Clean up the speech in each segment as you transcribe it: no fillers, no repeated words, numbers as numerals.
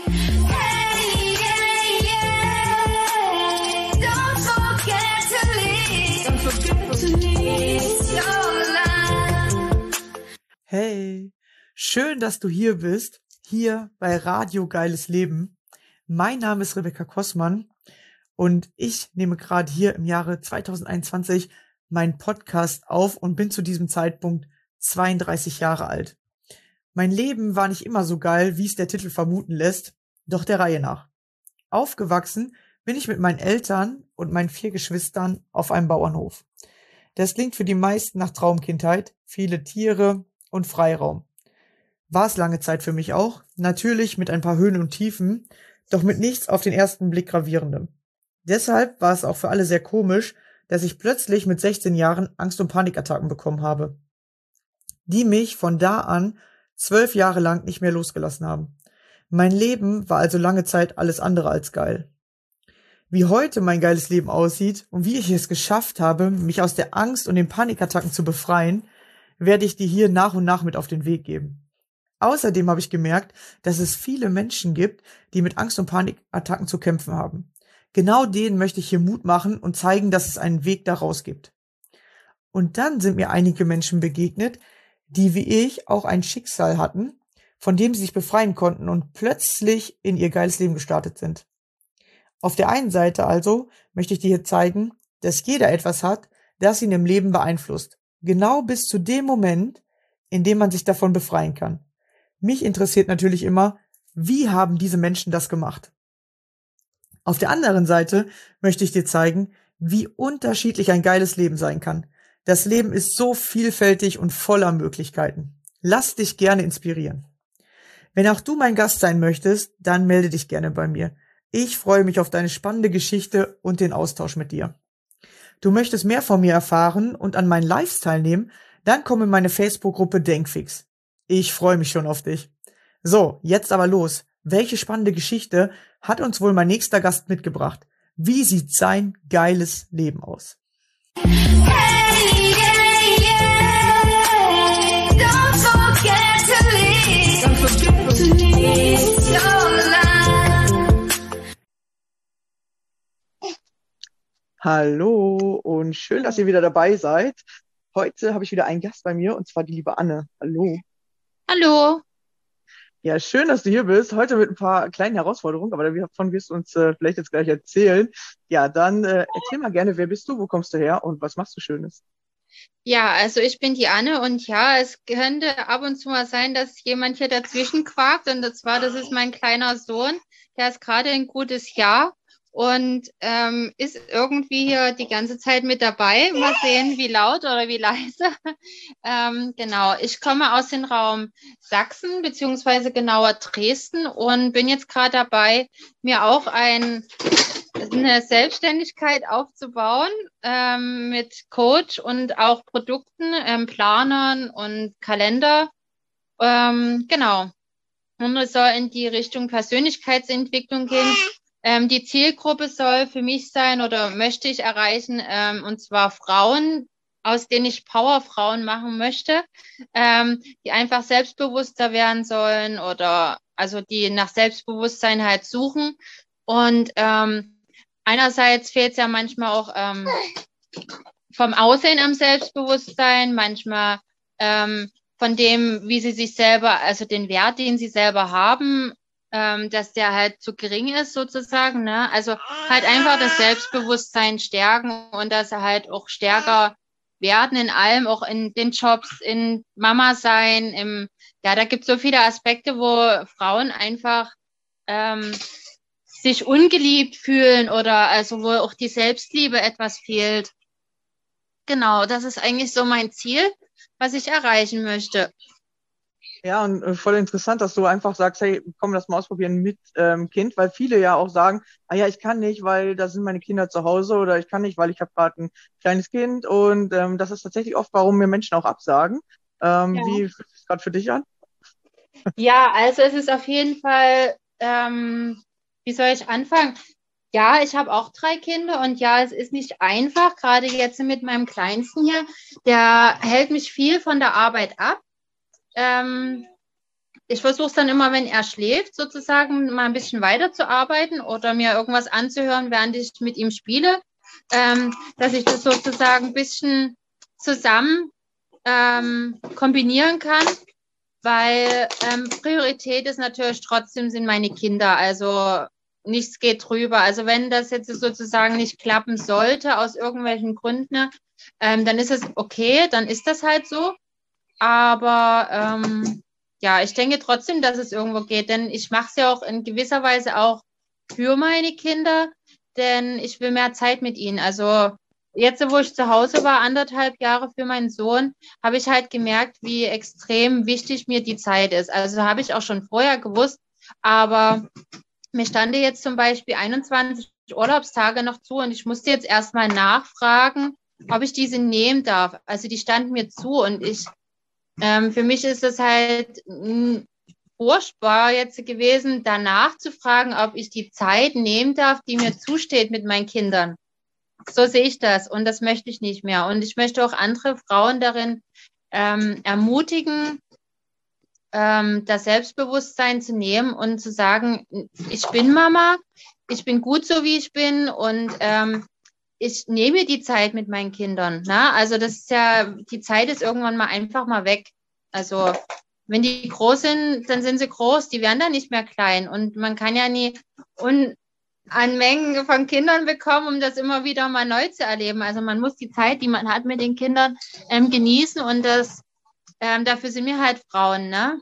Hey, yeah, yeah. Don't forget to leave. Don't forget to leave your life. Hey, schön, dass du hier bist, hier bei Radio Geiles Leben. Mein Name ist Rebecca Kossmann und ich nehme gerade hier im Jahre 2021 meinen Podcast auf und bin zu diesem Zeitpunkt 32 Jahre alt. Mein Leben war nicht immer so geil, wie es der Titel vermuten lässt, doch der Reihe nach. Aufgewachsen bin ich mit meinen Eltern und meinen 4 Geschwistern auf einem Bauernhof. Das klingt für die meisten nach Traumkindheit, viele Tiere und Freiraum. War es lange Zeit für mich auch, natürlich mit ein paar Höhen und Tiefen, doch mit nichts auf den ersten Blick gravierendem. Deshalb war es auch für alle sehr komisch, dass ich plötzlich mit 16 Jahren Angst- und Panikattacken bekommen habe, die mich von da an 12 Jahre lang nicht mehr losgelassen haben. Mein Leben war also lange Zeit alles andere als geil. Wie heute mein geiles Leben aussieht und wie ich es geschafft habe, mich aus der Angst und den Panikattacken zu befreien, werde ich dir hier nach und nach mit auf den Weg geben. Außerdem habe ich gemerkt, dass es viele Menschen gibt, die mit Angst- und Panikattacken zu kämpfen haben. Genau denen möchte ich hier Mut machen und zeigen, dass es einen Weg daraus gibt. Und dann sind mir einige Menschen begegnet, die wie ich auch ein Schicksal hatten, von dem sie sich befreien konnten und plötzlich in ihr geiles Leben gestartet sind. Auf der einen Seite also möchte ich dir hier zeigen, dass jeder etwas hat, das ihn im Leben beeinflusst. Genau bis zu dem Moment, in dem man sich davon befreien kann. Mich interessiert natürlich immer, wie haben diese Menschen das gemacht? Auf der anderen Seite möchte ich dir zeigen, wie unterschiedlich ein geiles Leben sein kann. Das Leben ist so vielfältig und voller Möglichkeiten. Lass dich gerne inspirieren. Wenn auch du mein Gast sein möchtest, dann melde dich gerne bei mir. Ich freue mich auf deine spannende Geschichte und den Austausch mit dir. Du möchtest mehr von mir erfahren und an meinen Lives teilnehmen, dann komm in meine Facebook-Gruppe Denkfix. Ich freue mich schon auf dich. So, jetzt aber los. Welche spannende Geschichte hat uns wohl mein nächster Gast mitgebracht? Wie sieht sein geiles Leben aus? Hey, yeah, yeah. Don't forget to leave. Don't forget to leave your life. Hallo und schön, dass ihr wieder dabei seid. Heute habe ich wieder einen Gast bei mir und zwar die liebe Anne. Hallo. Hallo. Ja, schön, dass du hier bist. Heute mit ein paar kleinen Herausforderungen, aber davon wirst du uns vielleicht jetzt gleich erzählen. Ja, dann erzähl mal gerne, wer bist du, wo kommst du her und was machst du Schönes? Ja, also ich bin die Anne und ja, es könnte ab und zu mal sein, dass jemand hier dazwischen quakt und das ist mein kleiner Sohn, der ist gerade ein gutes Jahr und ist irgendwie hier die ganze Zeit mit dabei. Mal sehen, wie laut oder wie leise. Genau, ich komme aus dem Raum Sachsen beziehungsweise genauer Dresden und bin jetzt gerade dabei, mir auch eine Selbstständigkeit aufzubauen mit Coach und auch Produkten, Planern und Kalender. Genau. Und es soll in die Richtung Persönlichkeitsentwicklung gehen. Die Zielgruppe soll für mich sein oder möchte ich erreichen, und zwar Frauen, aus denen ich Powerfrauen machen möchte, die einfach selbstbewusster werden sollen oder also die nach Selbstbewusstsein halt suchen. Und einerseits fehlt es ja manchmal auch vom Aussehen am Selbstbewusstsein, manchmal von dem, wie sie sich selber, also den Wert, den sie selber haben, dass der halt zu gering ist sozusagen. Ne? Also halt einfach das Selbstbewusstsein stärken und dass sie halt auch stärker werden in allem, auch in den Jobs, in Mama sein. Ja, da gibt es so viele Aspekte, wo Frauen einfach sich ungeliebt fühlen oder also wo auch die Selbstliebe etwas fehlt. Genau, das ist eigentlich so mein Ziel, was ich erreichen möchte. Ja, und voll interessant, dass du einfach sagst, hey, komm, lass mal ausprobieren mit Kind, weil viele ja auch sagen, ah ja, ich kann nicht, weil da sind meine Kinder zu Hause oder ich kann nicht, weil ich habe gerade ein kleines Kind und das ist tatsächlich oft, warum mir Menschen auch absagen. Ja. Wie fühlt es gerade für dich an? Ja, also es ist auf jeden Fall, wie soll ich anfangen? Ja, ich habe auch 3 Kinder und ja, es ist nicht einfach, gerade jetzt mit meinem Kleinsten hier, der hält mich viel von der Arbeit ab. ich versuche es dann immer, wenn er schläft, sozusagen mal ein bisschen weiterzuarbeiten oder mir irgendwas anzuhören, während ich mit ihm spiele, dass ich das sozusagen ein bisschen zusammen kombinieren kann, weil Priorität ist natürlich trotzdem sind meine Kinder. Also nichts geht drüber. Also wenn das jetzt sozusagen nicht klappen sollte aus irgendwelchen Gründen, dann ist es okay, dann ist das halt so. Aber ja, ich denke trotzdem, dass es irgendwo geht, denn ich mache es ja auch in gewisser Weise auch für meine Kinder, denn ich will mehr Zeit mit ihnen. Also jetzt, wo ich zu Hause war, 1,5 Jahre für meinen Sohn, habe ich halt gemerkt, wie extrem wichtig mir die Zeit ist. Also habe ich auch schon vorher gewusst, aber mir stande jetzt zum Beispiel 21 Urlaubstage noch zu und ich musste jetzt erstmal nachfragen, ob ich diese nehmen darf. Also die standen mir zu und für mich ist es halt furchtbar jetzt gewesen, danach zu fragen, ob ich die Zeit nehmen darf, die mir zusteht mit meinen Kindern. So sehe ich das und das möchte ich nicht mehr. Und ich möchte auch andere Frauen darin ermutigen, das Selbstbewusstsein zu nehmen und zu sagen, ich bin Mama, ich bin gut so, wie ich bin und ich nehme die Zeit mit meinen Kindern. Ne? Also das ist ja, die Zeit ist irgendwann mal einfach mal weg. Also wenn die groß sind, dann sind sie groß, die werden dann nicht mehr klein. Und man kann ja nie an Mengen von Kindern bekommen, um das immer wieder mal neu zu erleben. Also man muss die Zeit, die man hat mit den Kindern, genießen und das dafür sind wir halt Frauen, ne?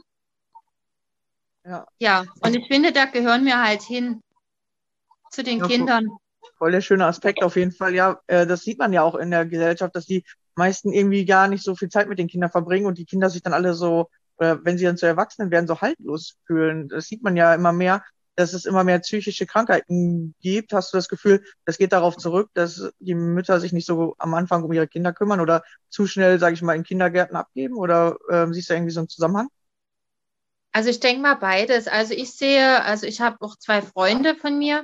Ja, Ja, und ich finde, da gehören wir halt hin zu den ja, Kindern. voll der schöne Aspekt auf jeden Fall. Ja, das sieht man ja auch in der Gesellschaft, dass die meisten irgendwie gar nicht so viel Zeit mit den Kindern verbringen und die Kinder sich dann alle so, oder wenn sie dann zu Erwachsenen werden, so haltlos fühlen. Das sieht man ja immer mehr, dass es immer mehr psychische Krankheiten gibt. Hast du das Gefühl, das geht darauf zurück, dass die Mütter sich nicht so am Anfang um ihre Kinder kümmern oder zu schnell, sage ich mal, in Kindergärten abgeben? Oder siehst du irgendwie so einen Zusammenhang? Also ich denke mal beides. Also ich habe auch 2 Freunde von mir,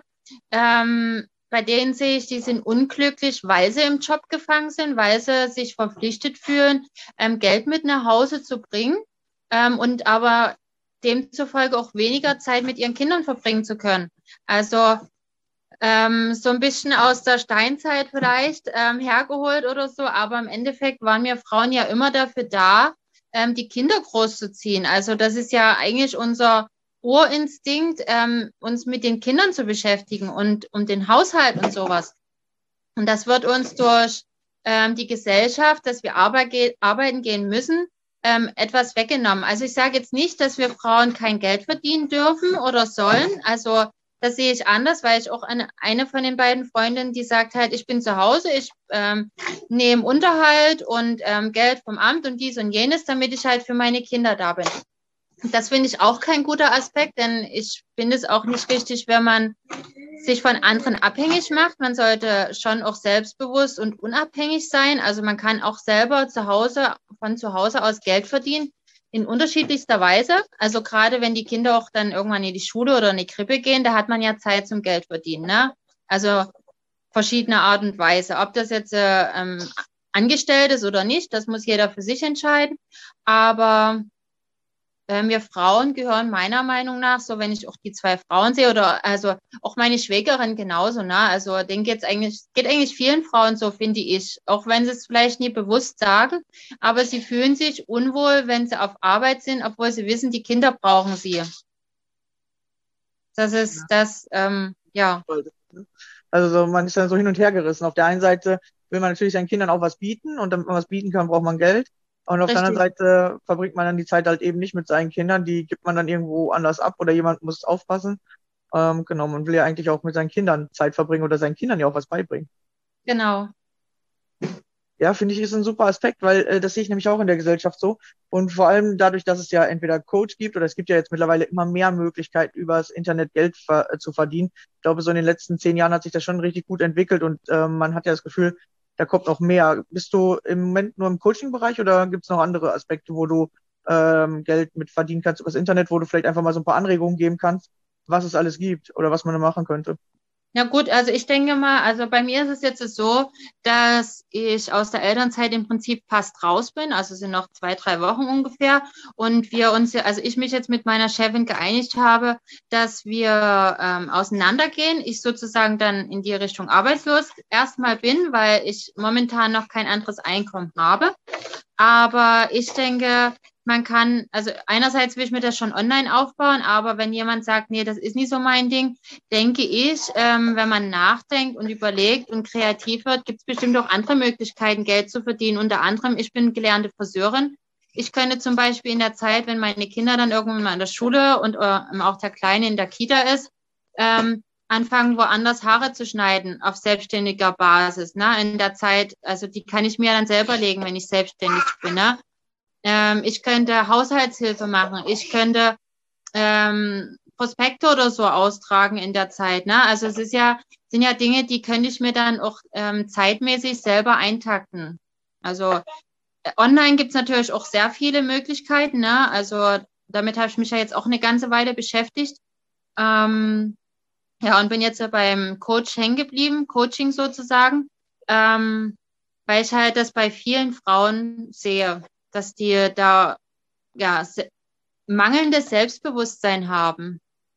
bei denen sehe ich, die sind unglücklich, weil sie im Job gefangen sind, weil sie sich verpflichtet fühlen, Geld mit nach Hause zu bringen, und aber demzufolge auch weniger Zeit mit ihren Kindern verbringen zu können. Also so ein bisschen aus der Steinzeit vielleicht hergeholt oder so, aber im Endeffekt waren wir Frauen ja immer dafür da, die Kinder großzuziehen. Also das ist ja eigentlich unser Urinstinkt, uns mit den Kindern zu beschäftigen und um den Haushalt und sowas. Und das wird uns durch die Gesellschaft, dass wir arbeiten gehen müssen, etwas weggenommen. Also ich sage jetzt nicht, dass wir Frauen kein Geld verdienen dürfen oder sollen. Also das sehe ich anders, weil ich auch eine von den beiden Freundinnen, die sagt halt, ich bin zu Hause, ich nehme Unterhalt und Geld vom Amt und dies und jenes, damit ich halt für meine Kinder da bin. Das finde ich auch kein guter Aspekt, denn ich finde es auch nicht richtig, wenn man sich von anderen abhängig macht. Man sollte schon auch selbstbewusst und unabhängig sein. Also man kann auch selber von zu Hause aus Geld verdienen in unterschiedlichster Weise. Also gerade wenn die Kinder auch dann irgendwann in die Schule oder in die Krippe gehen, da hat man ja Zeit zum Geld verdienen. Ne? Also verschiedene Art und Weise. Ob das jetzt angestellt ist oder nicht, das muss jeder für sich entscheiden. Aber wir Frauen gehören meiner Meinung nach, so wenn ich auch die 2 Frauen sehe, oder also auch meine Schwägerin genauso, ne? Also denen geht eigentlich vielen Frauen so, finde ich, auch wenn sie es vielleicht nie bewusst sagen, aber sie fühlen sich unwohl, wenn sie auf Arbeit sind, obwohl sie wissen, die Kinder brauchen sie. Das ist das, ja. Also so, man ist dann so hin und her gerissen. Auf der einen Seite will man natürlich seinen Kindern auch was bieten und damit man was bieten kann, braucht man Geld. Und auf der anderen Richtig. Seite verbringt man dann die Zeit halt eben nicht mit seinen Kindern, die gibt man dann irgendwo anders ab oder jemand muss aufpassen. Genau, man will ja eigentlich auch mit seinen Kindern Zeit verbringen oder seinen Kindern ja auch was beibringen. Genau. Ja, finde ich, ist ein super Aspekt, weil das sehe ich nämlich auch in der Gesellschaft so. Und vor allem dadurch, dass es ja entweder Coach gibt oder es gibt ja jetzt mittlerweile immer mehr Möglichkeiten, übers Internet Geld zu verdienen. Ich glaube, so in den letzten 10 Jahren hat sich das schon richtig gut entwickelt und man hat ja das Gefühl, da kommt noch mehr. Bist du im Moment nur im Coaching-Bereich oder gibt es noch andere Aspekte, wo du Geld mit verdienen kannst übers Internet, wo du vielleicht einfach mal so ein paar Anregungen geben kannst, was es alles gibt oder was man da machen könnte? Ja gut, also ich denke mal, also bei mir ist es jetzt so, dass ich aus der Elternzeit im Prinzip fast raus bin, also es sind noch 2, 3 Wochen ungefähr und wir uns, also ich mich jetzt mit meiner Chefin geeinigt habe, dass wir auseinandergehen. Ich sozusagen dann in die Richtung arbeitslos erstmal bin, weil ich momentan noch kein anderes Einkommen habe. Aber ich denke, man kann, also einerseits will ich mir das schon online aufbauen, aber wenn jemand sagt, nee, das ist nicht so mein Ding, denke ich, wenn man nachdenkt und überlegt und kreativ wird, gibt es bestimmt auch andere Möglichkeiten, Geld zu verdienen. Unter anderem, ich bin gelernte Friseurin. Ich könnte zum Beispiel in der Zeit, wenn meine Kinder dann irgendwann mal in der Schule und auch der Kleine in der Kita ist, anfangen, woanders Haare zu schneiden auf selbstständiger Basis. Ne? In der Zeit, also die kann ich mir dann selber legen, wenn ich selbstständig bin. Ne? Ich könnte Haushaltshilfe machen. Ich könnte Prospekte oder so austragen in der Zeit. Ne? Also es sind ja Dinge, die könnte ich mir dann auch zeitmäßig selber eintakten. Also online gibt es natürlich auch sehr viele Möglichkeiten. Ne? Also damit habe ich mich ja jetzt auch eine ganze Weile beschäftigt. Ja, und bin jetzt ja beim Coach hängen geblieben, Coaching sozusagen, weil ich halt das bei vielen Frauen sehe, dass die da ja mangelndes Selbstbewusstsein haben.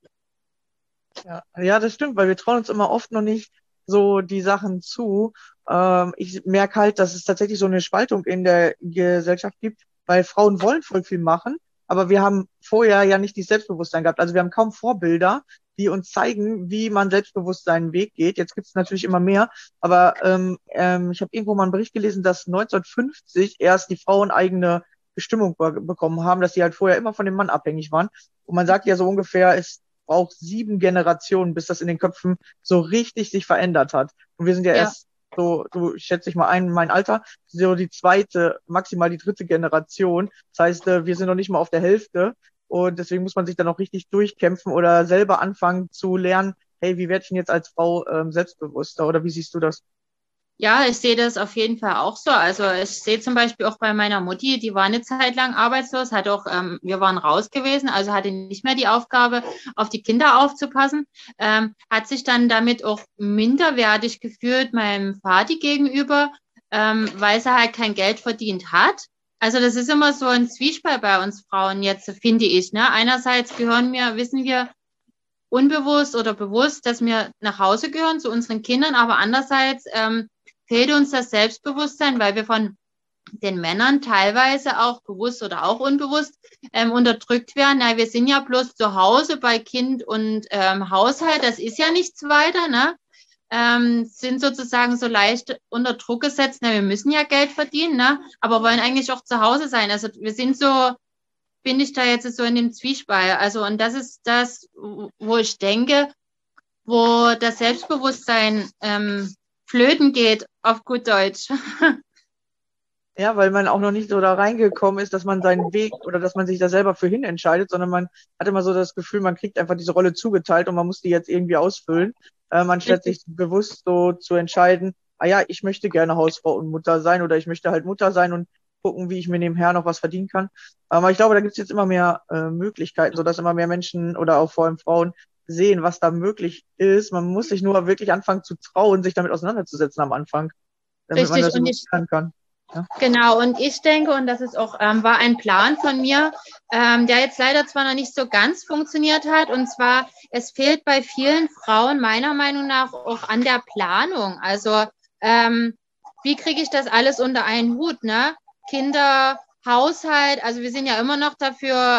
Ja, das stimmt, weil wir trauen uns immer oft noch nicht so die Sachen zu. Ich merke halt, dass es tatsächlich so eine Spaltung in der Gesellschaft gibt, weil Frauen wollen voll viel machen, aber wir haben vorher ja nicht dieses Selbstbewusstsein gehabt. Also wir haben kaum Vorbilder, die uns zeigen, wie man selbstbewusst seinen Weg geht. Jetzt gibt es natürlich immer mehr, aber ich habe irgendwo mal einen Bericht gelesen, dass 1950 erst die Frauen eigene Bestimmung bekommen haben, dass sie halt vorher immer von dem Mann abhängig waren. Und man sagt ja so ungefähr, es braucht 7 Generationen, bis das in den Köpfen so richtig sich verändert hat. Und wir sind ja erst so, du schätze ich mal ein, mein Alter, so die zweite, maximal die dritte Generation. Das heißt, wir sind noch nicht mal auf der Hälfte. Und deswegen muss man sich dann auch richtig durchkämpfen oder selber anfangen zu lernen, hey, wie werde ich denn jetzt als Frau selbstbewusster? Oder wie siehst du das? Ja, ich sehe das auf jeden Fall auch so. Also ich sehe zum Beispiel auch bei meiner Mutti, die war eine Zeit lang arbeitslos, hat auch, wir waren raus gewesen, also hatte nicht mehr die Aufgabe, auf die Kinder aufzupassen, hat sich dann damit auch minderwertig gefühlt meinem Vati gegenüber, weil sie halt kein Geld verdient hat. Also das ist immer so ein Zwiespalt bei uns Frauen jetzt, finde ich. Ne? Einerseits wissen wir unbewusst oder bewusst, dass wir nach Hause gehören zu unseren Kindern, aber andererseits fehlt uns das Selbstbewusstsein, weil wir von den Männern teilweise auch bewusst oder auch unbewusst unterdrückt werden. Na, wir sind ja bloß zu Hause bei Kind und Haushalt, das ist ja nichts weiter, ne? Sind sozusagen so leicht unter Druck gesetzt, na, wir müssen ja Geld verdienen, ne? Aber wollen eigentlich auch zu Hause sein. Also wir sind so, bin ich da jetzt so in dem Zwiespalt. Also und das ist das, wo ich denke, wo das Selbstbewusstsein flöten geht, auf gut Deutsch. Ja, weil man auch noch nicht so da reingekommen ist, dass man seinen Weg oder dass man sich da selber für hin entscheidet, sondern man hat immer so das Gefühl, man kriegt einfach diese Rolle zugeteilt und man muss die jetzt irgendwie ausfüllen, anstatt sich bewusst so zu entscheiden, ah ja, ich möchte gerne Hausfrau und Mutter sein oder ich möchte halt Mutter sein und gucken, wie ich mir nebenher noch was verdienen kann. Aber ich glaube, da gibt es jetzt immer mehr Möglichkeiten, sodass immer mehr Menschen oder auch vor allem Frauen sehen, was da möglich ist. Man muss sich nur wirklich anfangen zu trauen, sich damit auseinanderzusetzen am Anfang, damit man Richtig, das überhaupt lernen kann. Ja. genau. Und ich denke, und das ist auch, war ein Plan von mir, der jetzt leider zwar noch nicht so ganz funktioniert hat, und zwar, es fehlt bei vielen Frauen meiner Meinung nach auch an der Planung. Also, wie kriege ich das alles unter einen Hut, ne? Kinder, Haushalt, also wir sind ja immer noch dafür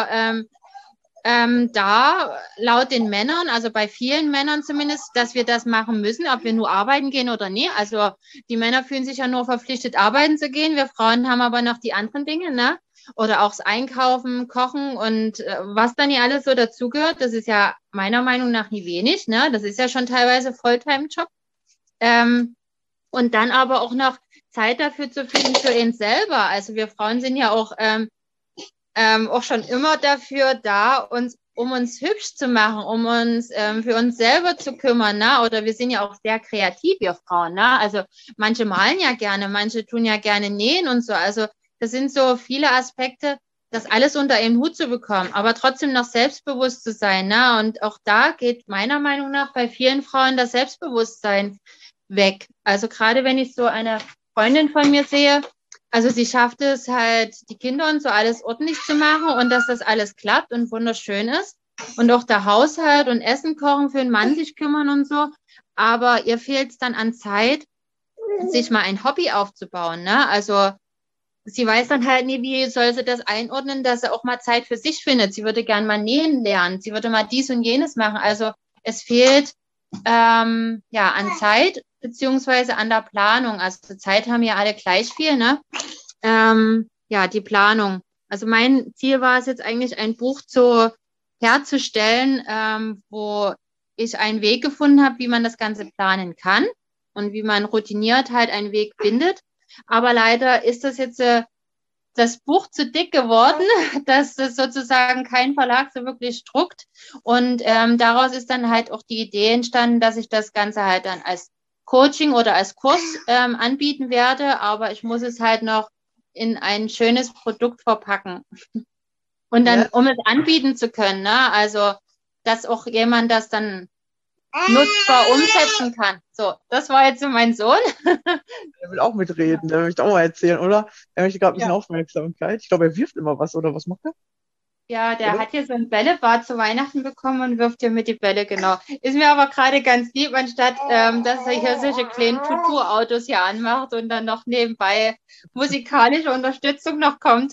da, laut den Männern, also bei vielen Männern zumindest, dass wir das machen müssen, ob wir nur arbeiten gehen oder nie. Also die Männer fühlen sich ja nur verpflichtet, arbeiten zu gehen. Wir Frauen haben aber noch die anderen Dinge, ne? Oder auch das Einkaufen, Kochen und was dann hier alles so dazugehört. Das ist ja meiner Meinung nach nie wenig, ne? Das ist ja schon teilweise Volltime-Job. Und dann aber auch noch Zeit dafür zu finden für ihn selber. Also wir Frauen sind ja auch schon immer dafür da, um uns hübsch zu machen, um uns für uns selber zu kümmern, ne? Oder wir sind ja auch sehr kreativ, wir Frauen, ne? Also manche malen ja gerne, manche tun ja gerne nähen und so. Also das sind so viele Aspekte, das alles unter einen Hut zu bekommen, aber trotzdem noch selbstbewusst zu sein. Ne? Und auch da geht meiner Meinung nach bei vielen Frauen das Selbstbewusstsein weg. Also gerade wenn ich so eine Freundin von mir sehe, also sie schafft es halt, die Kinder und so alles ordentlich zu machen und dass das alles klappt und wunderschön ist. Und auch der Haushalt und Essen kochen, für den Mann sich kümmern und so. Aber ihr fehlt es dann an Zeit, sich mal ein Hobby aufzubauen. Ne? Also sie weiß dann halt nie, wie soll sie das einordnen, dass sie auch mal Zeit für sich findet. Sie würde gern mal nähen lernen. Sie würde mal dies und jenes machen. Also es fehlt an Zeit beziehungsweise an der Planung. Also Zeit haben ja alle gleich viel, ne? Die Planung. Also mein Ziel war es jetzt eigentlich, ein Buch herzustellen, wo ich einen Weg gefunden habe, wie man das Ganze planen kann und wie man routiniert halt einen Weg findet. Aber leider ist das jetzt das Buch zu dick geworden, dass es sozusagen kein Verlag so wirklich druckt. Und daraus ist dann halt auch die Idee entstanden, dass ich das Ganze halt dann als Coaching oder als Kurs anbieten werde. Aber ich muss es halt noch in ein schönes Produkt verpacken. Und dann, um es anbieten zu können, ne? Also, dass auch jemand das dann nutzbar umsetzen kann. So, das war jetzt so mein Sohn. Der will auch mitreden, der möchte auch mal erzählen, oder? Er möchte gerade ein bisschen Aufmerksamkeit. Ich glaube, er wirft immer was, oder was macht er? Ja, der hat hier so ein Bällebad zu Weihnachten bekommen und wirft hier mit die Bälle, genau. Ist mir aber gerade ganz lieb, anstatt dass er hier solche kleinen Tutu-Autos hier anmacht und dann noch nebenbei musikalische Unterstützung noch kommt.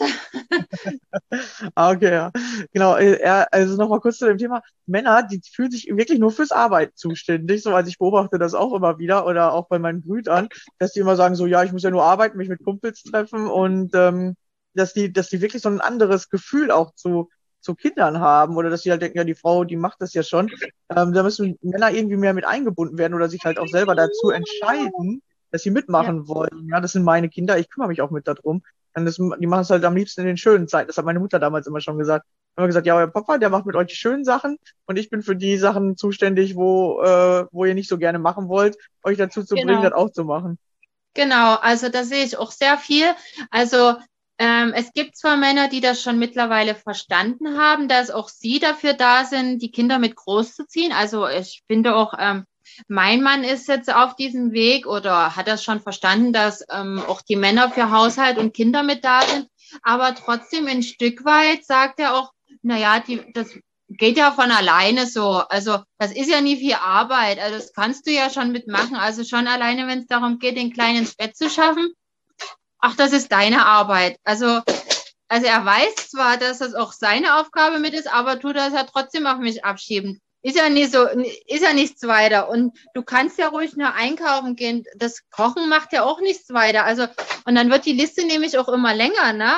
Okay, ja. Genau, also nochmal kurz zu dem Thema. Männer, die fühlen sich wirklich nur fürs Arbeiten zuständig. So, also ich beobachte das auch immer wieder oder auch bei meinen Brüdern, dass die immer sagen so, ja, ich muss ja nur arbeiten, mich mit Kumpels treffen und dass die wirklich so ein anderes Gefühl auch zu Kindern haben oder dass sie halt denken, ja, die Frau, die macht das ja schon. Da müssen Männer irgendwie mehr mit eingebunden werden oder sich halt auch selber dazu entscheiden, dass sie mitmachen wollen. Ja, das sind meine Kinder, ich kümmere mich auch mit darum. Und die machen es halt am liebsten in den schönen Zeiten. Das hat meine Mutter damals immer schon gesagt. Immer gesagt, ja, euer Papa, der macht mit euch die schönen Sachen und ich bin für die Sachen zuständig, wo ihr nicht so gerne machen wollt, euch dazu zu bringen, das auch zu machen. Genau, also da sehe ich auch sehr viel. Also es gibt zwar Männer, die das schon mittlerweile verstanden haben, dass auch sie dafür da sind, die Kinder mit großzuziehen. Also ich finde auch, mein Mann ist jetzt auf diesem Weg oder hat das schon verstanden, dass auch die Männer für Haushalt und Kinder mit da sind. Aber trotzdem ein Stück weit sagt er auch, naja, das geht ja von alleine so. Also das ist ja nie viel Arbeit. Also das kannst du ja schon mitmachen. Also schon alleine, wenn es darum geht, den Kleinen ins Bett zu schaffen. Ach, das ist deine Arbeit. Also er weiß zwar, dass das auch seine Aufgabe mit ist, aber tut das ja trotzdem auf mich abschieben. Ist ja nicht so, ist ja nichts weiter. Und du kannst ja ruhig nur einkaufen gehen. Das Kochen macht ja auch nichts weiter. Also, und dann wird die Liste nämlich auch immer länger, ne?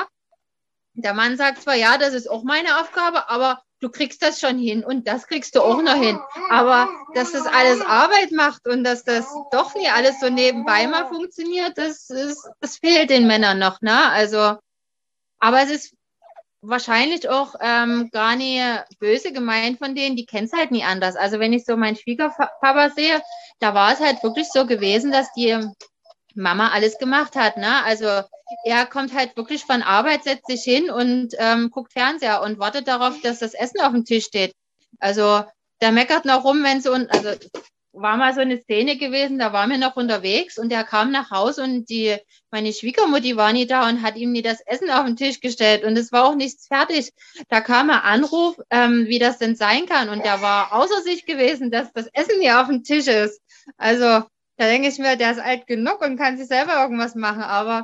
Der Mann sagt zwar, ja, das ist auch meine Aufgabe, aber du kriegst das schon hin und das kriegst du auch noch hin. Aber dass das alles Arbeit macht und dass das doch nie alles so nebenbei mal funktioniert, das fehlt den Männern noch, ne? Also, aber es ist wahrscheinlich auch gar nicht böse gemeint von denen, die kennen es halt nie anders. Also wenn ich so meinen Schwiegerpapa sehe, da war es halt wirklich so gewesen, dass die Mama alles gemacht hat, ne? Also er kommt halt wirklich von Arbeit, setzt sich hin und guckt Fernseher und wartet darauf, dass das Essen auf dem Tisch steht. Also der meckert noch rum, wenn so also war mal so eine Szene gewesen, da waren wir noch unterwegs und er kam nach Hause und meine Schwiegermutti war nie da und hat ihm nie das Essen auf den Tisch gestellt und es war auch nichts fertig. Da kam ein Anruf, wie das denn sein kann und der war außer sich gewesen, dass das Essen hier auf dem Tisch ist. Also da denke ich mir, der ist alt genug und kann sich selber irgendwas machen, aber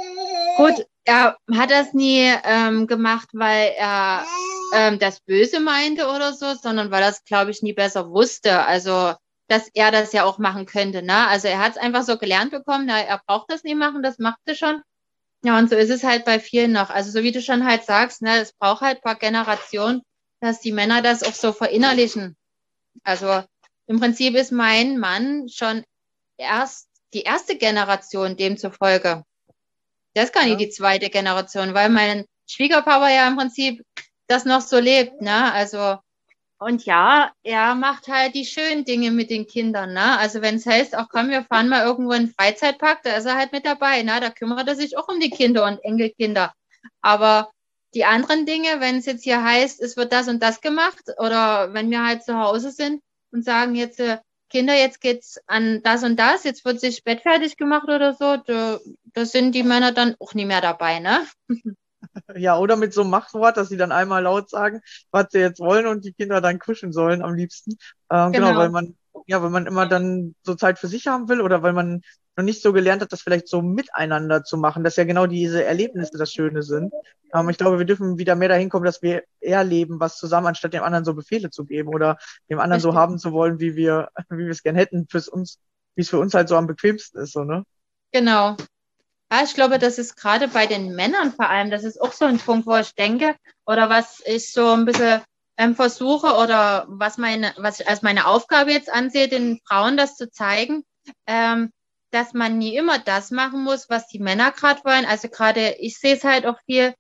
gut, er hat das nie gemacht, weil er das Böse meinte oder so, sondern weil er es, glaube ich, nie besser wusste. Also dass er das ja auch machen könnte, ne? Also er hat es einfach so gelernt bekommen, na, er braucht das nicht machen, das macht er schon. Ja, und so ist es halt bei vielen noch. Also so wie du schon halt sagst, ne, es braucht halt ein paar Generationen, dass die Männer das auch so verinnerlichen. Also im Prinzip ist mein Mann schon erst die erste Generation demzufolge. Das ist gar nicht die zweite Generation, weil mein Schwiegerpapa ja im Prinzip das noch so lebt, ne? Also und ja, er macht halt die schönen Dinge mit den Kindern, ne? Also wenn es heißt, ach komm, wir fahren mal irgendwo in den Freizeitpark, da ist er halt mit dabei, ne? Da kümmert er sich auch um die Kinder und Enkelkinder. Aber die anderen Dinge, wenn es jetzt hier heißt, es wird das und das gemacht, oder wenn wir halt zu Hause sind und sagen jetzt, Kinder, jetzt geht's an das und das, jetzt wird sich Bett fertig gemacht oder so, da sind die Männer dann auch nicht mehr dabei, ne? Ja, oder mit so einem Machtwort, dass sie dann einmal laut sagen, was sie jetzt wollen und die Kinder dann kuscheln sollen am liebsten. Genau, weil Genau, man immer dann so Zeit für sich haben will oder weil man noch nicht so gelernt hat, das vielleicht so miteinander zu machen, dass ja genau diese Erlebnisse das Schöne sind. Ich glaube, wir dürfen wieder mehr dahin kommen, dass wir erleben, was zusammen, anstatt dem anderen so Befehle zu geben oder dem anderen so richtig. haben zu wollen, wie wir es gern hätten, wie es für uns halt so am bequemsten ist, so, ne? Genau. Ja, ich glaube, das ist gerade bei den Männern vor allem, das ist auch so ein Punkt, wo ich denke, oder was ich so ein bisschen versuche oder was ich als meine Aufgabe jetzt ansehe, den Frauen das zu zeigen, dass man nie immer das machen muss, was die Männer gerade wollen. Also gerade, ich sehe es halt auch viel,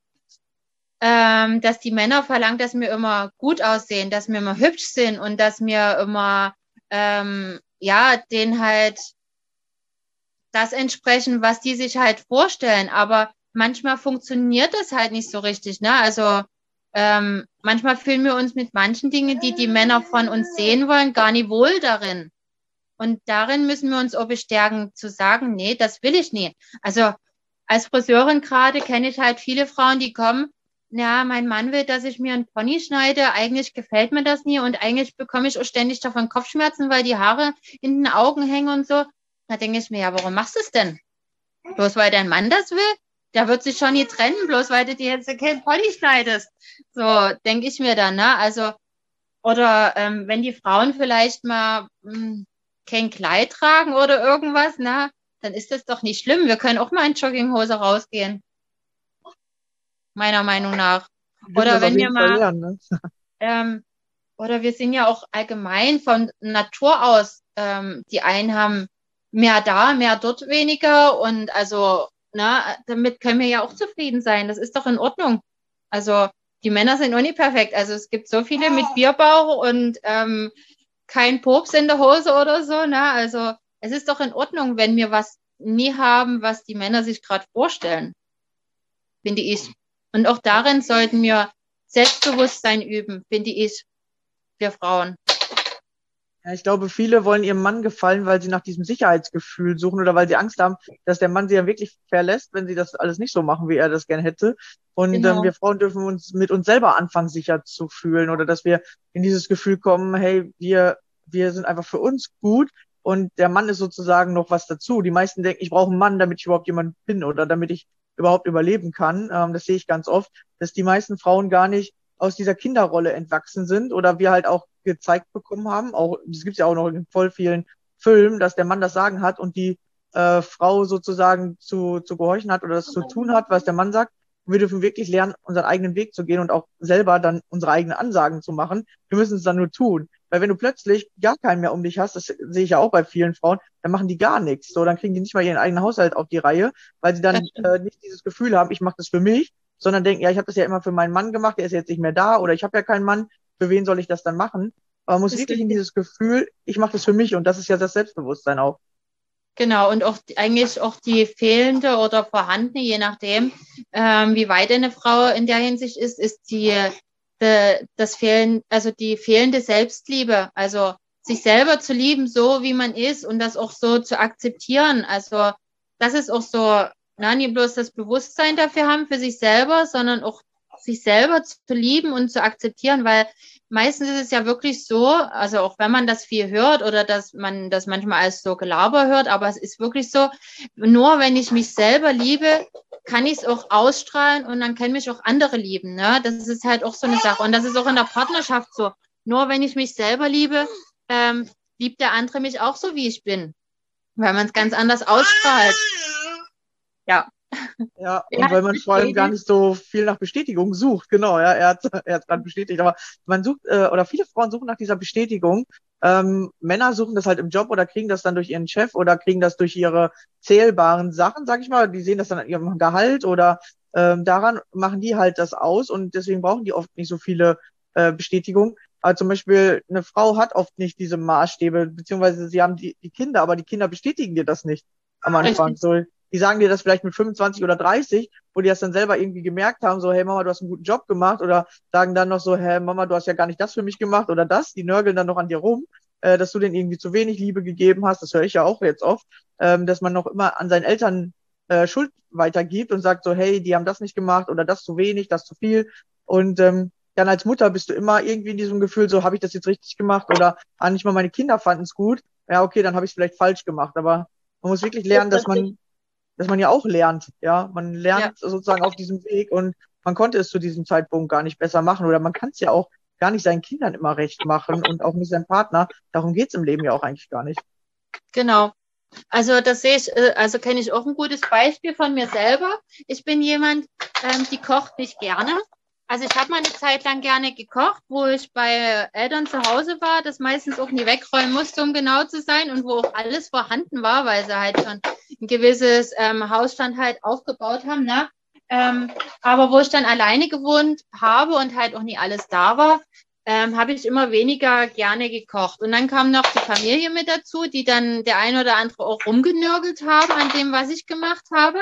dass die Männer verlangen, dass wir immer gut aussehen, dass wir immer hübsch sind und dass wir immer, ja, denen halt das entsprechen, was die sich halt vorstellen. Aber manchmal funktioniert das halt nicht so richtig, ne? Also manchmal fühlen wir uns mit manchen Dingen, die die Männer von uns sehen wollen, gar nicht wohl darin. Und darin müssen wir uns auch bestärken, zu sagen, nee, das will ich nie. Also als Friseurin gerade kenne ich halt viele Frauen, die kommen, ja, mein Mann will, dass ich mir einen Pony schneide, eigentlich gefällt mir das nie und eigentlich bekomme ich auch ständig davon Kopfschmerzen, weil die Haare in den Augen hängen und so. Da denke ich mir, ja, warum machst du es denn? Bloß weil dein Mann das will? Der wird sich schon nie trennen, bloß weil du dir jetzt kein Pony schneidest. So denke ich mir dann, ne? Also, oder wenn die Frauen vielleicht mal kein Kleid tragen oder irgendwas, ne? Dann ist das doch nicht schlimm. Wir können auch mal in Jogginghose rausgehen, meiner Meinung nach. Wir dürfen Oder das auf wenn wir jeden Fall mal, lernen, ne? ähm, oder wir sind ja auch allgemein von Natur aus, die einen haben mehr da, mehr dort weniger und also, na, damit können wir ja auch zufrieden sein. Das ist doch in Ordnung. Also die Männer sind auch nicht perfekt. Also es gibt so viele mit Bierbauch und kein Pops in der Hose oder so, ne? Also es ist doch in Ordnung, wenn wir was nie haben, was die Männer sich gerade vorstellen, finde ich. Und auch darin sollten wir Selbstbewusstsein üben, finde ich, wir Frauen. Ja, ich glaube, viele wollen ihrem Mann gefallen, weil sie nach diesem Sicherheitsgefühl suchen oder weil sie Angst haben, dass der Mann sie ja wirklich verlässt, wenn sie das alles nicht so machen, wie er das gerne hätte. Und Genau, wir Frauen dürfen uns mit uns selber anfangen, sicher zu fühlen oder dass wir in dieses Gefühl kommen, hey, wir sind einfach für uns gut und der Mann ist sozusagen noch was dazu. Die meisten denken, ich brauche einen Mann, damit ich überhaupt jemand bin oder damit ich überhaupt überleben kann. Das sehe ich ganz oft, dass die meisten Frauen gar nicht aus dieser Kinderrolle entwachsen sind oder wir halt auch gezeigt bekommen haben. Auch, das gibt es ja auch noch in voll vielen Filmen, dass der Mann das Sagen hat und die Frau sozusagen zu gehorchen hat oder das zu tun hat, was der Mann sagt. Wir dürfen wirklich lernen, unseren eigenen Weg zu gehen und auch selber dann unsere eigenen Ansagen zu machen. Wir müssen es dann nur tun. Weil wenn du plötzlich gar keinen mehr um dich hast, das sehe ich ja auch bei vielen Frauen, dann machen die gar nichts. So, dann kriegen die nicht mal ihren eigenen Haushalt auf die Reihe, weil sie das dann stimmt. nicht dieses Gefühl haben, ich mache das für mich, sondern denken, ja, ich habe das ja immer für meinen Mann gemacht, der ist jetzt nicht mehr da oder ich habe ja keinen Mann, für wen soll ich das dann machen? Aber man muss Ist wirklich in richtig. dieses Gefühl, ich mache das für mich und das ist ja das Selbstbewusstsein auch. Genau, und auch eigentlich auch die fehlende oder vorhandene, je nachdem, wie weit eine Frau in der Hinsicht ist das Fehlen, also die fehlende Selbstliebe, also sich selber zu lieben, so wie man ist und das auch so zu akzeptieren. Also das ist auch so, na, nicht bloß das Bewusstsein dafür haben für sich selber, sondern auch sich selber zu lieben und zu akzeptieren, weil meistens ist es ja wirklich so, also auch wenn man das viel hört oder dass man das manchmal als so Gelaber hört, aber es ist wirklich so, nur wenn ich mich selber liebe, kann ich es auch ausstrahlen und dann können mich auch andere lieben. Ne? Das ist halt auch so eine Sache. Und das ist auch in der Partnerschaft so. Nur wenn ich mich selber liebe, liebt der andere mich auch so, wie ich bin. Weil man es ganz anders ausstrahlt. Ja. Ja, Ja, und weil man vor allem gar nicht so viel nach Bestätigung sucht. Genau, ja, er hat gerade bestätigt. Aber man sucht, oder viele Frauen suchen nach dieser Bestätigung. Männer suchen das halt im Job oder kriegen das dann durch ihren Chef oder kriegen das durch ihre zählbaren Sachen, sag ich mal. Die sehen das dann an ihrem Gehalt oder daran machen die halt das aus und deswegen brauchen die oft nicht so viele Bestätigungen. Aber zum Beispiel eine Frau hat oft nicht diese Maßstäbe, beziehungsweise sie haben die Kinder, aber die Kinder bestätigen dir das nicht am Anfang. richtig. So, die sagen dir das vielleicht mit 25 oder 30, wo die das dann selber irgendwie gemerkt haben, so, hey Mama, du hast einen guten Job gemacht, oder sagen dann noch so, hey Mama, du hast ja gar nicht das für mich gemacht oder das, die nörgeln dann noch an dir rum, dass du denen irgendwie zu wenig Liebe gegeben hast, das höre ich ja auch jetzt oft, dass man noch immer an seinen Eltern Schuld weitergibt und sagt so, hey, die haben das nicht gemacht oder das zu wenig, das zu viel. Und dann als Mutter bist du immer irgendwie in diesem Gefühl, so, habe ich das jetzt richtig gemacht oder nicht mal meine Kinder fanden es gut. Ja, okay, dann habe ich es vielleicht falsch gemacht. Aber man muss wirklich lernen, dass man ja auch lernt. Ja, man lernt sozusagen auf diesem Weg und man konnte es zu diesem Zeitpunkt gar nicht besser machen oder man kann es ja auch gar nicht seinen Kindern immer recht machen und auch nicht seinem Partner. Darum geht es im Leben ja auch eigentlich gar nicht. Genau. Also das sehe ich, also kenne ich auch ein gutes Beispiel von mir selber. Ich bin jemand, die kocht nicht gerne. Also ich habe mal eine Zeit lang gerne gekocht, wo ich bei Eltern zu Hause war, das meistens auch nie wegräumen musste, um genau zu sein, und wo auch alles vorhanden war, weil sie halt schon ein gewisses Hausstand halt aufgebaut haben, ne? Aber wo ich dann alleine gewohnt habe und halt auch nie alles da war, habe ich immer weniger gerne gekocht. Und dann kam noch die Familie mit dazu, die dann der ein oder andere auch rumgenörgelt haben an dem, was ich gemacht habe.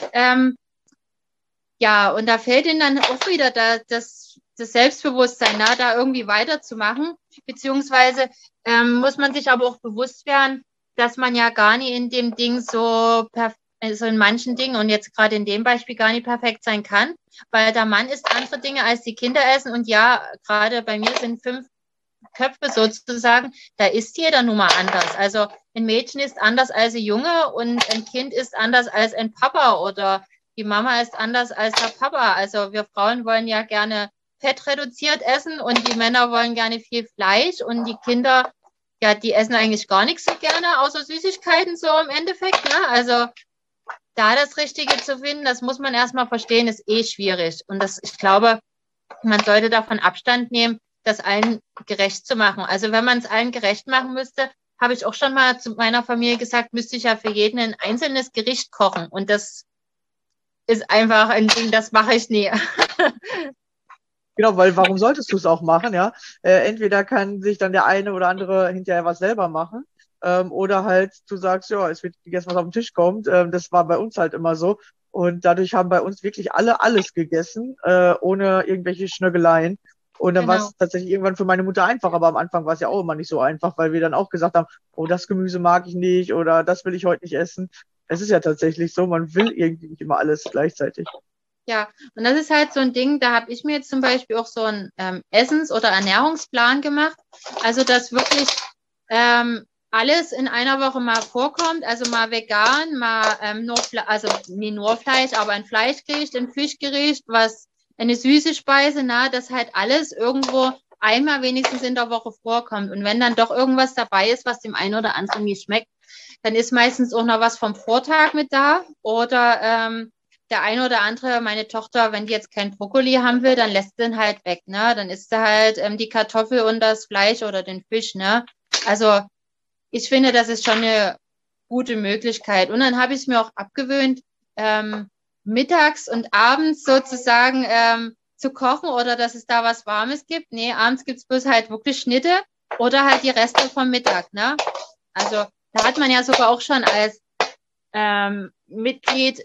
Ja, und da fällt ihnen dann auch wieder das Selbstbewusstsein, na, da irgendwie weiterzumachen. Beziehungsweise muss man sich aber auch bewusst werden, dass man ja gar nicht in dem Ding so in manchen Dingen und jetzt gerade in dem Beispiel gar nicht perfekt sein kann, weil der Mann isst andere Dinge, als die Kinder essen. Und ja, gerade bei mir sind 5 Köpfe sozusagen, da ist jeder nun mal anders. Also ein Mädchen ist anders als ein Junge und ein Kind ist anders als ein Papa oder die Mama ist anders als der Papa. Also wir Frauen wollen ja gerne fettreduziert essen und die Männer wollen gerne viel Fleisch und die Kinder, ja, die essen eigentlich gar nichts so gerne, außer Süßigkeiten so im Endeffekt, ne? Also da das Richtige zu finden, das muss man erstmal verstehen, ist schwierig. Und ich glaube, man sollte davon Abstand nehmen, das allen gerecht zu machen. Also wenn man es allen gerecht machen müsste, habe ich auch schon mal zu meiner Familie gesagt, müsste ich ja für jeden ein einzelnes Gericht kochen. Und das ist einfach ein Ding, das mache ich nie. Genau, weil warum solltest du es auch machen, ja? Entweder kann sich dann der eine oder andere hinterher was selber machen, oder halt du sagst, ja, es wird gegessen, was auf den Tisch kommt. Das war bei uns halt immer so. Und dadurch haben bei uns wirklich alle alles gegessen, ohne irgendwelche Schnöggeleien. Und dann war es tatsächlich irgendwann für meine Mutter einfach, aber am Anfang war es ja auch immer nicht so einfach, weil wir dann auch gesagt haben, oh, das Gemüse mag ich nicht oder das will ich heute nicht essen. Es ist ja tatsächlich so, man will irgendwie nicht immer alles gleichzeitig. Ja, und das ist halt so ein Ding, da habe ich mir jetzt zum Beispiel auch so einen Essens- oder Ernährungsplan gemacht. Also, dass wirklich alles in einer Woche mal vorkommt, also mal vegan, mal also nicht nur Fleisch, aber ein Fleischgericht, ein Fischgericht, eine süße Speise, na, dass halt alles irgendwo einmal wenigstens in der Woche vorkommt. Und wenn dann doch irgendwas dabei ist, was dem einen oder anderen nicht schmeckt, dann ist meistens auch noch was vom Vortag mit da oder der eine oder andere, meine Tochter, wenn die jetzt kein Brokkoli haben will, dann lässt sie den halt weg, ne? Dann isst sie halt die Kartoffel und das Fleisch oder den Fisch, ne? Also ich finde, das ist schon eine gute Möglichkeit. Und dann habe ich es mir auch abgewöhnt, mittags und abends sozusagen zu kochen oder dass es da was Warmes gibt. Nee, abends gibt es bloß halt wirklich Schnitte oder halt die Reste vom Mittag, ne? Also da hat man ja sogar auch schon als Mitglied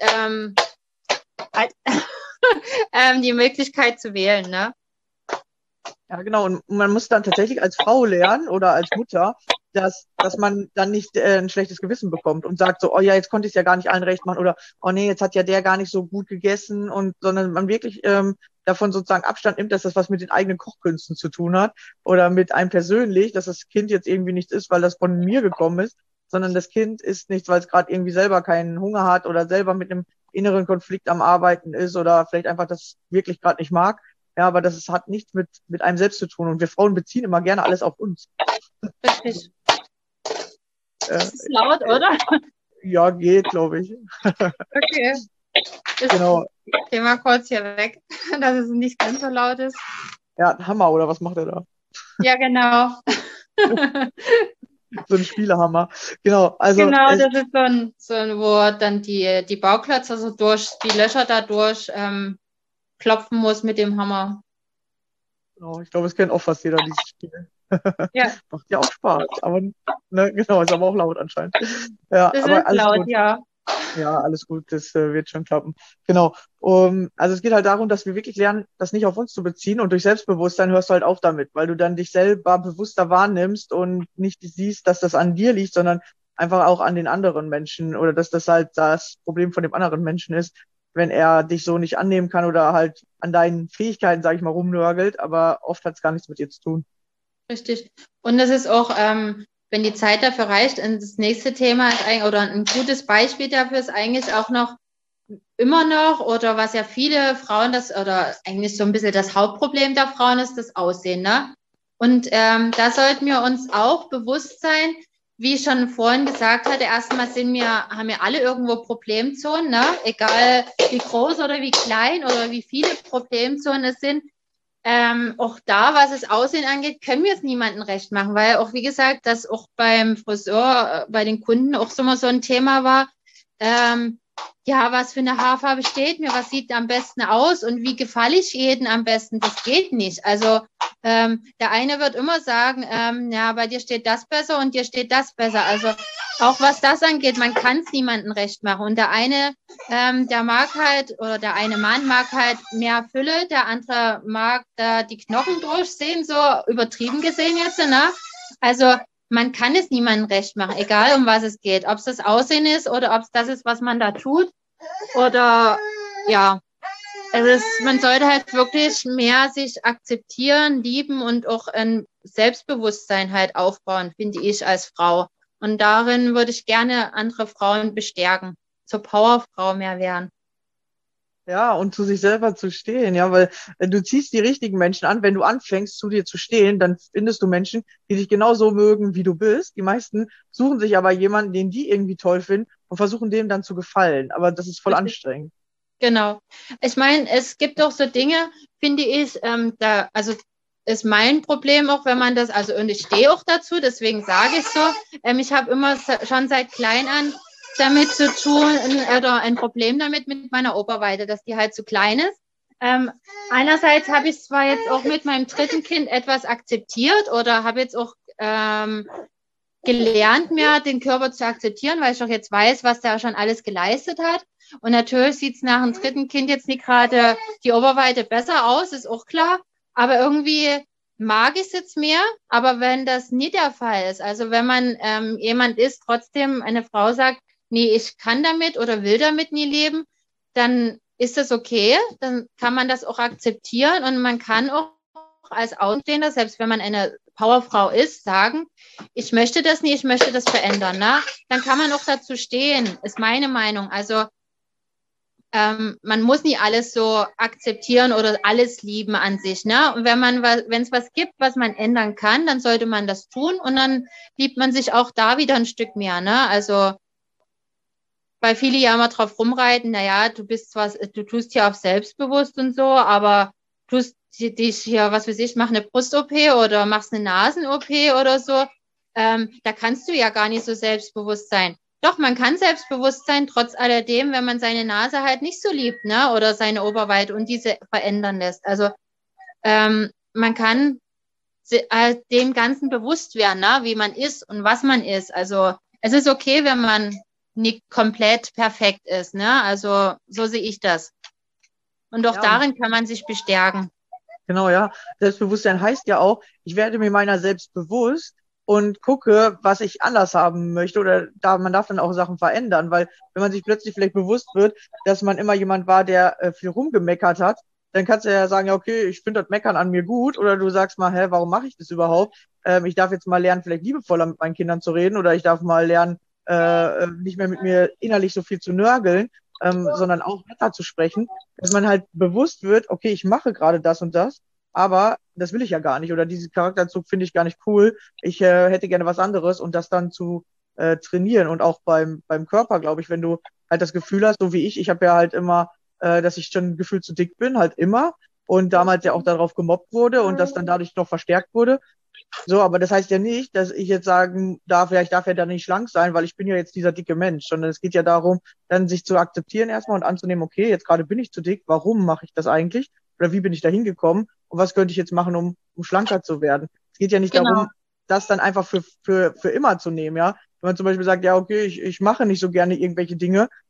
die Möglichkeit zu wählen, ne? Ja, genau. Und man muss dann tatsächlich als Frau lernen oder als Mutter, dass man dann nicht ein schlechtes Gewissen bekommt und sagt so, oh ja, jetzt konnte ich es ja gar nicht allen recht machen oder oh nee, jetzt hat ja der gar nicht so gut gegessen und sondern man wirklich davon sozusagen Abstand nimmt, dass das was mit den eigenen Kochkünsten zu tun hat oder mit einem persönlich, dass das Kind jetzt irgendwie nichts ist, weil das von mir gekommen ist, sondern das Kind isst nichts, weil es gerade irgendwie selber keinen Hunger hat oder selber mit einem inneren Konflikt am Arbeiten ist oder vielleicht einfach das wirklich gerade nicht mag. Ja, aber hat nichts mit einem selbst zu tun. Und wir Frauen beziehen immer gerne alles auf uns. Richtig. Das ist laut, oder? Ja, geht, glaube ich. Okay. Genau. Ich geh mal kurz hier weg, dass es nicht ganz so laut ist. Ja, ein Hammer, oder was macht er da? Ja, genau. So ein Spielehammer. Genau, also. Genau, das ist so ein, wo dann die Bauklötze so durch die Löcher dadurch klopfen muss mit dem Hammer. Genau, ich glaube, es kennt auch fast jeder dieses Spiel. Ja. Macht ja auch Spaß, aber ne, genau, ist aber auch laut anscheinend. Ja, Das aber ist alles laut, gut. ja. Ja, alles gut, das wird schon klappen. Genau. Also es geht halt darum, dass wir wirklich lernen, das nicht auf uns zu beziehen und durch Selbstbewusstsein hörst du halt auf damit, weil du dann dich selber bewusster wahrnimmst und nicht siehst, dass das an dir liegt, sondern einfach auch an den anderen Menschen oder dass das halt das Problem von dem anderen Menschen ist, wenn er dich so nicht annehmen kann oder halt an deinen Fähigkeiten, sage ich mal, rumnörgelt, aber oft hat es gar nichts mit dir zu tun. Richtig. Und das ist auch, wenn die Zeit dafür reicht, und das nächste Thema ist eigentlich, oder ein gutes Beispiel dafür ist eigentlich auch noch immer noch, oder was ja viele Frauen oder eigentlich so ein bisschen das Hauptproblem der Frauen ist, das Aussehen, ne? Und da sollten wir uns auch bewusst sein, wie ich schon vorhin gesagt hatte, erstmal haben wir alle irgendwo Problemzonen, ne? Egal wie groß oder wie klein oder wie viele Problemzonen es sind. Auch da, was das Aussehen angeht, können wir es niemandem recht machen, weil auch, wie gesagt, das auch beim Friseur, bei den Kunden auch so mal so ein Thema war. Ja, was für eine Haarfarbe steht mir, was sieht am besten aus und wie gefalle ich jedem am besten, das geht nicht. Also der eine wird immer sagen, ja, bei dir steht das besser und dir steht das besser. Also auch was das angeht, man kann es niemandem recht machen. Und der eine, der mag halt, oder der eine Mann mag halt mehr Fülle, der andere mag da die Knochen durchsehen, so übertrieben gesehen jetzt, ne? Also man kann es niemandem recht machen, egal um was es geht. Ob es das Aussehen ist oder ob es das ist, was man da tut. Oder ja, man sollte halt wirklich mehr sich akzeptieren, lieben und auch ein Selbstbewusstsein halt aufbauen, finde ich als Frau. Und darin würde ich gerne andere Frauen bestärken, zur Powerfrau mehr werden. Ja, und zu sich selber zu stehen, ja, weil du ziehst die richtigen Menschen an. Wenn du anfängst, zu dir zu stehen, dann findest du Menschen, die dich genauso mögen, wie du bist. Die meisten suchen sich aber jemanden, den die irgendwie toll finden und versuchen dem dann zu gefallen. Aber das ist voll Richtig. anstrengend. Genau. Ich meine, es gibt auch so Dinge, finde ich, also ist mein Problem auch, wenn man das, also und ich stehe auch dazu, deswegen sage ich so, ich habe immer schon seit klein an damit zu tun oder ein Problem damit mit meiner Oberweite, dass die halt zu klein ist. Einerseits habe ich zwar jetzt auch mit meinem dritten Kind etwas akzeptiert oder habe jetzt auch gelernt, mehr den Körper zu akzeptieren, weil ich auch jetzt weiß, was der schon alles geleistet hat. Und natürlich sieht es nach dem dritten Kind jetzt nicht gerade die Oberweite besser aus, ist auch klar. Aber irgendwie mag ich es jetzt mehr. Aber wenn das nicht der Fall ist, also wenn man jemand ist, trotzdem eine Frau sagt, nee, ich kann damit oder will damit nie leben, dann ist das okay. Dann kann man das auch akzeptieren und man kann auch als Außenstehender, selbst wenn man eine Powerfrau ist, sagen, ich möchte das nie, ich möchte das verändern. Ne? Dann kann man auch dazu stehen, ist meine Meinung. Also man muss nie alles so akzeptieren oder alles lieben an sich. Ne? Und wenn es was gibt, was man ändern kann, dann sollte man das tun und dann liebt man sich auch da wieder ein Stück mehr. Ne? Also weil viele ja immer drauf rumreiten, naja, du tust hier auf selbstbewusst und so, aber tust dich hier, was weiß ich, mach eine Brust-OP oder machst eine Nasen-OP oder so, da kannst du ja gar nicht so selbstbewusst sein. Doch, man kann selbstbewusst sein, trotz alledem, wenn man seine Nase halt nicht so liebt, ne, oder seine Oberweite und diese verändern lässt. Also man kann dem Ganzen bewusst werden, ne, wie man ist und was man ist. Also es ist okay, wenn man nicht komplett perfekt ist, ne? Also so sehe ich das. Und auch Ja, darin kann man sich bestärken. genau, ja. Selbstbewusstsein heißt ja auch, ich werde mir meiner selbst bewusst und gucke, was ich anders haben möchte oder man darf dann auch Sachen verändern, weil wenn man sich plötzlich vielleicht bewusst wird, dass man immer jemand war, der viel rumgemeckert hat, dann kannst du ja sagen, ja, okay, ich finde das Meckern an mir gut oder du sagst mal, hä, warum mache ich das überhaupt? Ich darf jetzt mal lernen, vielleicht liebevoller mit meinen Kindern zu reden oder ich darf mal lernen, nicht mehr mit mir innerlich so viel zu nörgeln, sondern auch netter zu sprechen, dass man halt bewusst wird, okay, ich mache gerade das und das, aber das will ich ja gar nicht oder diesen Charakterzug finde ich gar nicht cool, ich hätte gerne was anderes und das dann zu trainieren und auch beim Körper, glaube ich, wenn du halt das Gefühl hast, so wie ich habe ja halt immer, dass ich schon gefühlt zu dick bin, halt immer und damals ja auch darauf gemobbt wurde und das dann dadurch noch verstärkt wurde. So, aber das heißt ja nicht, dass ich jetzt sagen darf, ja, ich darf ja dann nicht schlank sein, weil ich bin ja jetzt dieser dicke Mensch, sondern es geht ja darum, dann sich zu akzeptieren erstmal und anzunehmen, okay, jetzt gerade bin ich zu dick, warum mache ich das eigentlich? Oder wie bin ich da hingekommen? Und was könnte ich jetzt machen, um schlanker zu werden? Es geht ja nicht darum, das dann einfach für immer zu nehmen, ja. Wenn man zum Beispiel sagt, ja, okay, ich mache nicht so gerne irgendwelche Dinge,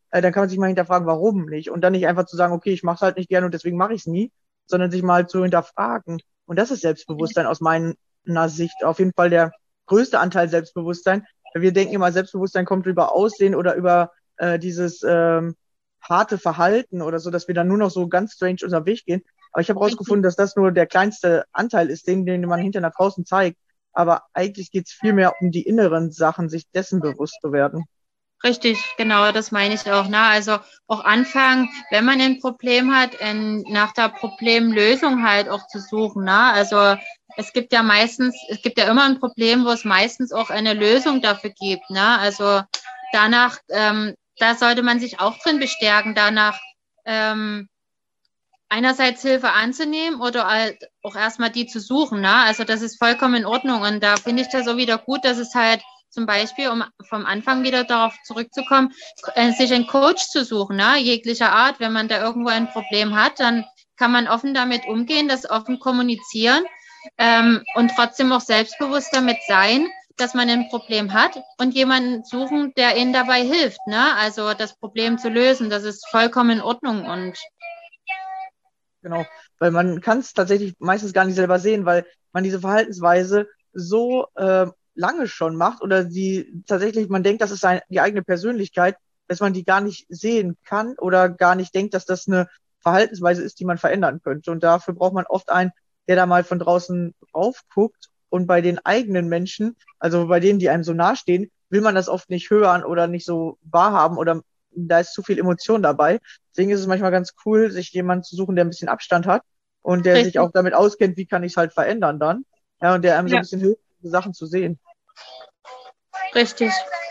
dann kann man sich mal hinterfragen, warum nicht. Und dann nicht einfach zu sagen, okay, ich mache es halt nicht gerne und deswegen mache ich es nie, sondern sich mal zu hinterfragen. Und das ist Selbstbewusstsein aus meiner Sicht. Auf jeden Fall der größte Anteil Selbstbewusstsein. Wir denken immer, Selbstbewusstsein kommt über Aussehen oder über dieses harte Verhalten oder so, dass wir dann nur noch so ganz strange unseren Weg gehen. Aber ich habe herausgefunden, dass das nur der kleinste Anteil ist, den man hinter nach draußen zeigt. Aber eigentlich geht es viel mehr um die inneren Sachen, sich dessen bewusst zu werden. Richtig, genau, das meine ich auch. Ne? Also auch anfangen, wenn man ein Problem hat, nach der Problemlösung halt auch zu suchen. Ne? Also es gibt ja immer ein Problem, wo es meistens auch eine Lösung dafür gibt. Ne? Also danach, da sollte man sich auch drin bestärken, danach einerseits Hilfe anzunehmen oder halt auch erstmal die zu suchen. Ne? Also das ist vollkommen in Ordnung. Und da finde ich das auch wieder gut, dass es halt zum Beispiel, um vom Anfang wieder darauf zurückzukommen, sich einen Coach zu suchen, ne? Jeglicher Art. Wenn man da irgendwo ein Problem hat, dann kann man offen damit umgehen, das offen kommunizieren und trotzdem auch selbstbewusst damit sein, dass man ein Problem hat und jemanden suchen, der ihnen dabei hilft, ne? Also das Problem zu lösen, das ist vollkommen in Ordnung. Und genau, weil man kann es tatsächlich meistens gar nicht selber sehen, weil man diese Verhaltensweise so lange schon macht oder sie tatsächlich, man denkt, das ist die eigene Persönlichkeit, dass man die gar nicht sehen kann oder gar nicht denkt, dass das eine Verhaltensweise ist, die man verändern könnte. Und dafür braucht man oft einen, der da mal von draußen drauf guckt. Und bei den eigenen Menschen, also bei denen, die einem so nahestehen, will man das oft nicht hören oder nicht so wahrhaben oder da ist zu viel Emotion dabei. Deswegen ist es manchmal ganz cool, sich jemanden zu suchen, der ein bisschen Abstand hat und der sich auch damit auskennt, wie kann ich es halt verändern dann. Ja, und der einem so ein bisschen hilft, die Sachen zu sehen. Richtig.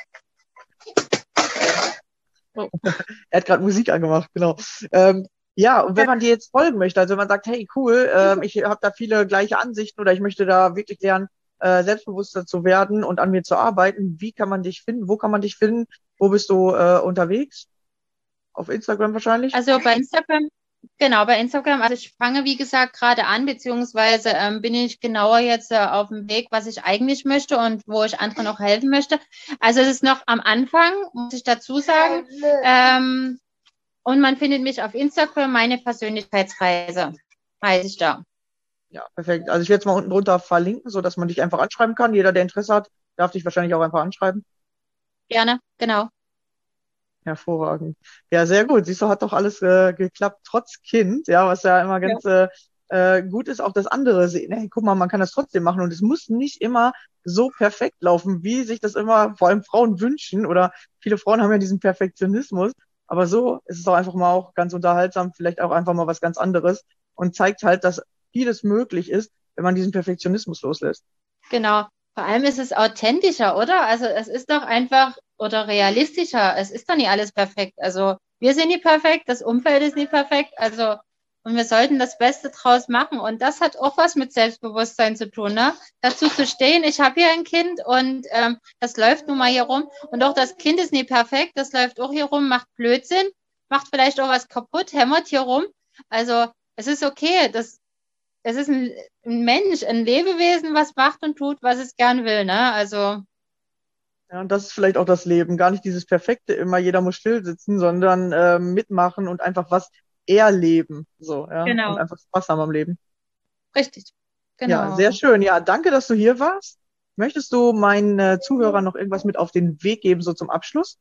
Oh. Er hat gerade Musik angemacht, genau. Ja, und wenn man dir jetzt folgen möchte, also wenn man sagt, hey, cool, ich habe da viele gleiche Ansichten oder ich möchte da wirklich lernen, selbstbewusster zu werden und an mir zu arbeiten, wie kann man dich finden? Wo kann man dich finden? Wo bist du unterwegs? Auf Instagram wahrscheinlich? Also bei Instagram, genau, bei Instagram. Also ich fange, wie gesagt, gerade an, beziehungsweise bin ich genauer jetzt auf dem Weg, was ich eigentlich möchte und wo ich anderen auch helfen möchte. Also es ist noch am Anfang, muss ich dazu sagen. Und man findet mich auf Instagram, meine Persönlichkeitsreise heiße ich da. Ja, perfekt. Also ich werde es mal unten drunter verlinken, so dass man dich einfach anschreiben kann. Jeder, der Interesse hat, darf dich wahrscheinlich auch einfach anschreiben. Gerne, genau. Hervorragend. Ja, sehr gut. Siehst du, hat doch alles geklappt, trotz Kind, ja, was ja immer ganz gut ist, auch das andere sehen. Hey, guck mal, man kann das trotzdem machen und es muss nicht immer so perfekt laufen, wie sich das immer vor allem Frauen wünschen oder viele Frauen haben ja diesen Perfektionismus, aber so ist es auch einfach mal auch ganz unterhaltsam, vielleicht auch einfach mal was ganz anderes und zeigt halt, dass vieles möglich ist, wenn man diesen Perfektionismus loslässt. Genau. Vor allem ist es authentischer, oder? Also es ist doch einfach oder realistischer. Es ist doch nicht alles perfekt. Also wir sind nicht perfekt, das Umfeld ist nicht perfekt. Also und wir sollten das Beste draus machen. Und das hat auch was mit Selbstbewusstsein zu tun, ne? Dazu zu stehen, ich habe hier ein Kind und das läuft nun mal hier rum. Und auch das Kind ist nicht perfekt, das läuft auch hier rum, macht Blödsinn, macht vielleicht auch was kaputt, hämmert hier rum. Also es ist okay, es ist ein Mensch, ein Lebewesen, was macht und tut, was es gern will, ne? Also. Ja, und das ist vielleicht auch das Leben. Gar nicht dieses Perfekte immer, jeder muss still sitzen, sondern mitmachen und einfach was erleben. So, ja. Genau. Und einfach Spaß haben am Leben. Richtig. Genau. Ja, sehr schön. Ja, danke, dass du hier warst. Möchtest du meinen Zuhörern noch irgendwas mit auf den Weg geben, so zum Abschluss?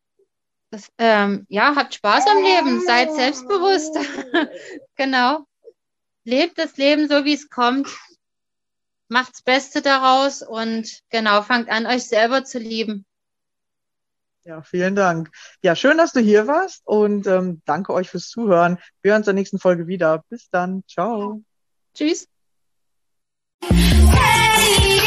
Ja, habt Spaß am Leben, seid selbstbewusst. Genau. Lebt das Leben so, wie es kommt. Macht's Beste daraus und genau, fangt an, euch selber zu lieben. Ja, vielen Dank. Ja, schön, dass du hier warst und danke euch fürs Zuhören. Wir hören uns in der nächsten Folge wieder. Bis dann. Ciao. Tschüss. Hey,